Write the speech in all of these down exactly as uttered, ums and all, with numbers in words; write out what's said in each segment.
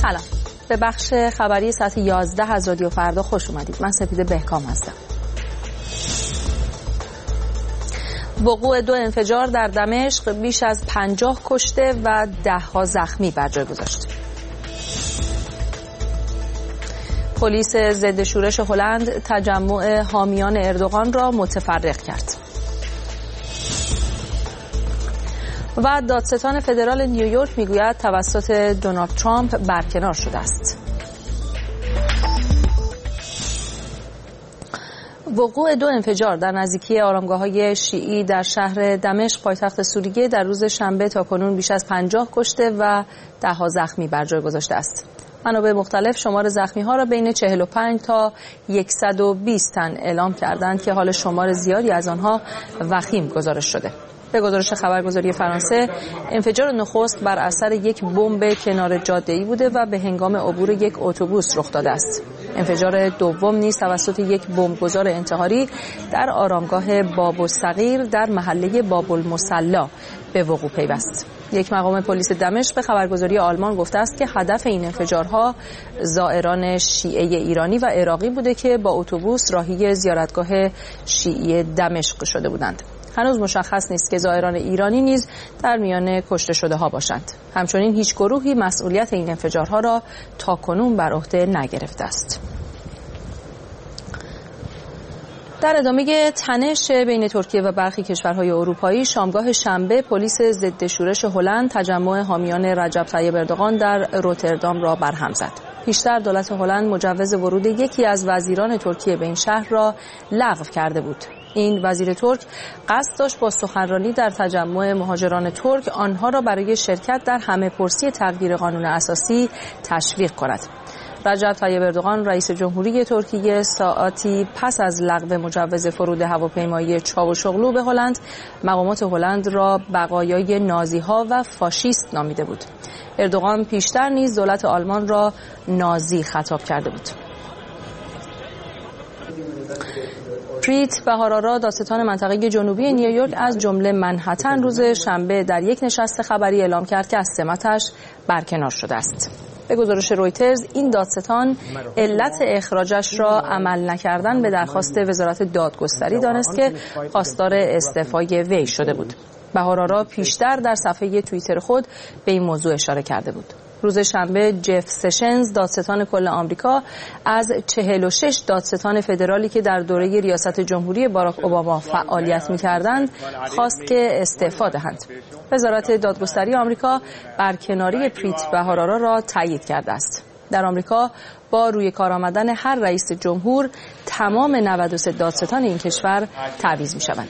سلام، به بخش خبری ساعت یازده از رادیو فردا خوش اومدید. من سپیده بهکام هستم. وقوع دو انفجار در دمشق بیش از پنجاه کشته و ده ها زخمی بر جای گذاشت. پلیس ضد شورش هلند تجمع حامیان اردوغان را متفرق کرد. و دادستان فدرال نیویورک میگوید توسط دونالد ترامپ برکنار شده است. وقوع دو انفجار در نزدیکی آرامگاه‌های شیعی در شهر دمشق پایتخت سوریه در روز شنبه تاکنون بیش از پنجاه کشته و ده ها زخمی بر جای گذاشته است. منابع مختلف شمار زخمی‌ها را بین چهل و پنج تا صد و بیست تن اعلام کردند که حال شمار زیادی از آنها وخیم گزارش شده. به گزارش خبرگزاری فرانسه، انفجار نخست بر اثر یک بمب کنار جاده‌ای بوده و به هنگام عبور یک اتوبوس رخ داده است. انفجار دوم نیز توسط یک بمبگذار انتحاری در آرامگاه باب الصغیر در محله باب المصلا به وقوع پیوست. یک مقام پلیس دمشق به خبرگزاری آلمان گفته است که هدف این انفجارها زائران شیعه ایرانی و عراقی بوده که با اتوبوس راهی زیارتگاه شیعی دمشق شده بودند. هنوز مشخص نیست که زائران ایرانی نیز در میان کشته شده ها باشند. همچنین هیچ گروهی مسئولیت این انفجارها را تاکنون بر عهده نگرفته است. در ادامه تنش بین ترکیه و برخی کشورهای اروپایی، شامگاه شنبه پلیس ضد شورش هلند تجمع حامیان رجب طیب اردوغان در روتردام را برهم زد. پیشتر دولت هلند مجوز ورود یکی از وزیران ترکیه به این شهر را لغو کرده بود. این وزیر ترک قصد داشت با سخنرانی در تجمع مهاجران ترک آنها را برای شرکت در همه‌پرسی تغییر قانون اساسی تشویق کند. رجب طیب اردوغان رئیس جمهوری ترکیه ساعاتی پس از لغو مجوز فرود هواپیمایی چاوشوغلو به هلند، مقامات هلند را بقایای نازی‌ها و فاشیست نامیده بود. اردوغان پیشتر نیز دولت آلمان را نازی خطاب کرده بود. پریت بهارارا، دادستان منطقه جنوبی نیویورک از جمله منهتن، روز شنبه در یک نشست خبری اعلام کرد که از سمتش برکنار شده است. به گزارش رویترز، این دادستان علت اخراجش را عمل نکردن به درخواست وزارت دادگستری دانست که خواستار استعفای وی شده بود. بهارارا پیشتر در صفحه توییتر خود به این موضوع اشاره کرده بود. روز شنبه جف سشنز، دادستان کل آمریکا، از چهل و شش دادستان فدرالی که در دوره ریاست جمهوری باراک اوباما فعالیت می‌کردند خواست که استعفا دهند. وزارت دادگستری آمریکا برکناری پریت بهارارا را تایید کرده است. در آمریکا با روی کار آمدن هر رئیس جمهور تمام نود و سه دادستان این کشور تعویض می‌شوند.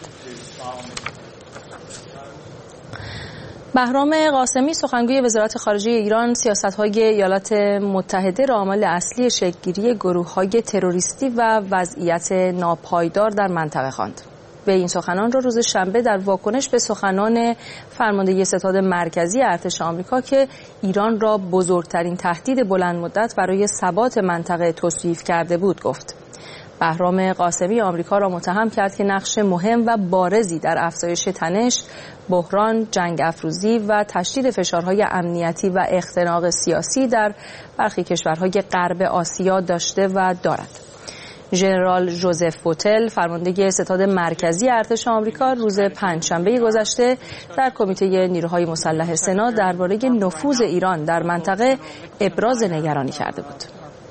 بهرام قاسمی، سخنگوی وزارت خارجه ایران، سیاست‌های ایالات متحده را عامل اصلی شکل‌گیری گروه‌های تروریستی و وضعیت ناپایدار در منطقه خواند. به این سخنان را روز شنبه در واکنش به سخنان فرماندهی ستاد مرکزی ارتش آمریکا که ایران را بزرگترین تهدید بلند مدت برای ثبات منطقه توصیف کرده بود گفت. بهرام قاسمی آمریکا را متهم کرد که نقش مهم و بارزی در افزایش تنش، بحران، جنگ افروزی و تشدید فشارهای امنیتی و اختناق سیاسی در برخی کشورهای غرب آسیا داشته و دارد. ژنرال ژوزف بوتل، فرمانده ستاد مرکزی ارتش آمریکا، روز پنجشنبه گذشته در کمیته نیروهای مسلح سنا درباره نفوذ ایران در منطقه ابراز نگرانی کرده بود.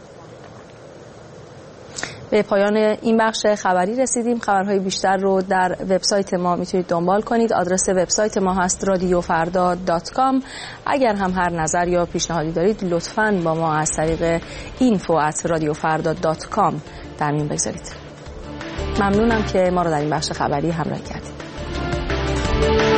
به پایان این بخش خبری رسیدیم. خبرهای بیشتر رو در وبسایت ما میتونید دنبال کنید. آدرس وبسایت ما هست رادیو فردا دات کام. اگر هم هر نظر یا پیشنهادی دارید لطفاً با ما از طریق اینفو ات رادیو فردا دات کام در میون بگذارید. ممنونم که ما رو در این بخش خبری همراه کردید.